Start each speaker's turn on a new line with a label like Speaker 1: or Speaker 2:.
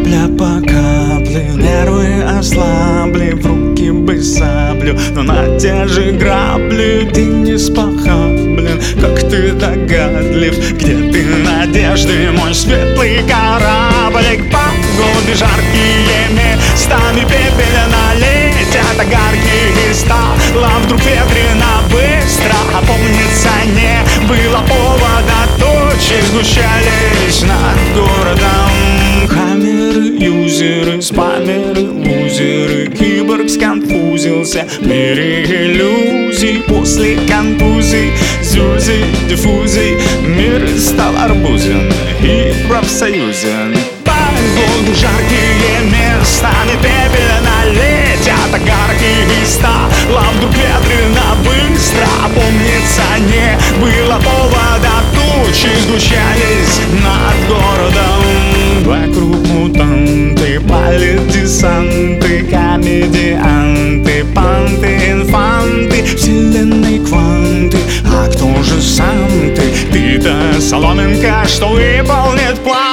Speaker 1: Капля по капле, нервы ослабли, в руки бы саблю, но на те же грабли ты не спохаблен, как ты догадлив. Где ты, надежды, мой светлый кораблик? Погоды жаркие, местами пепельно летят огарки, и стало вдруг ветрено быстро. Опомниться не было повода, тучи сгущались над городом. Хаммеры, юзеры, спамеры, лузеры, киборг сконфузился в мире иллюзий. После контузий, зюзей, диффузий мир стал арбузен и профсоюзен. Погоды жаркие, местами пепельно летят огарки, и стало вдруг ветрено быстро. Опомниться не было повода, тучи сгущались над городом. Вокруг мутанты, политдесанты, комедианты, панты, инфанты, вселенной кванты. А кто же сам ты? Ты-то соломинка, что выполнит план.